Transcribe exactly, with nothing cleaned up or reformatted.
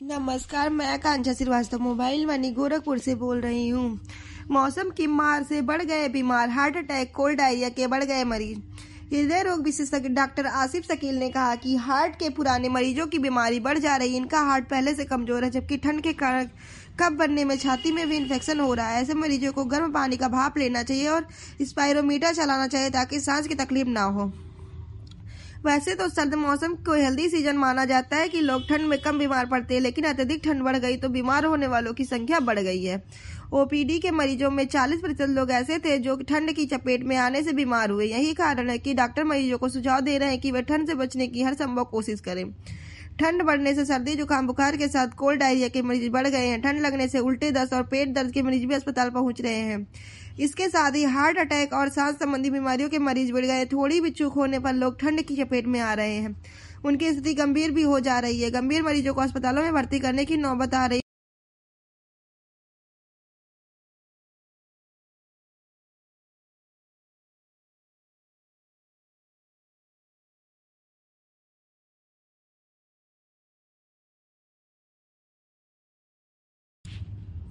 नमस्कार, मैं Akanksha Srivastava mobile money Gorakhpur से बोल रही हूँ। मौसम की मार से बढ़ गए बीमार, हार्ट अटैक, कोल्ड डायरिया के बढ़ गए मरीज। हृदय रोग विशेषज्ञ डॉक्टर आसिफ शकील ने कहा कि हार्ट के पुराने मरीजों की बीमारी बढ़ जा रही है। इनका हार्ट पहले से कमजोर है, जबकि ठंड के कारण कफ बनने में छाती में भी इन्फेक्शन हो रहा है। ऐसे मरीजों को गर्म पानी का भाप लेना चाहिए और स्पाइरोमीटर चलाना चाहिए ताकि सांस की तकलीफ ना हो। वैसे तो सर्द मौसम को हेल्दी सीजन माना जाता है कि लोग ठंड में कम बीमार पड़ते हैं, लेकिन अत्यधिक ठंड बढ़ गई तो बीमार होने वालों की संख्या बढ़ गई है। ओपीडी के मरीजों में चालीस प्रतिशत लोग ऐसे थे जो ठंड की चपेट में आने से बीमार हुए। यही कारण है कि डॉक्टर मरीजों को सुझाव दे रहे हैं कि वे ठंड से बचने की हर संभव कोशिश करें। ठंड बढ़ने से सर्दी, जुकाम, बुखार के साथ कोल्ड डायरिया के मरीज बढ़ गए हैं। ठंड लगने से उल्टे, दस्त और पेट दर्द के मरीज भी अस्पताल पहुंच रहे हैं। इसके साथ ही हार्ट अटैक और सांस संबंधी बीमारियों के मरीज बढ़ गए। थोड़ी भी चूक होने पर लोग ठंड की चपेट में आ रहे हैं। उनकी स्थिति गंभीर भी हो जा रही है। गंभीर मरीजों को अस्पतालों में भर्ती करने की नौबत आ रही है।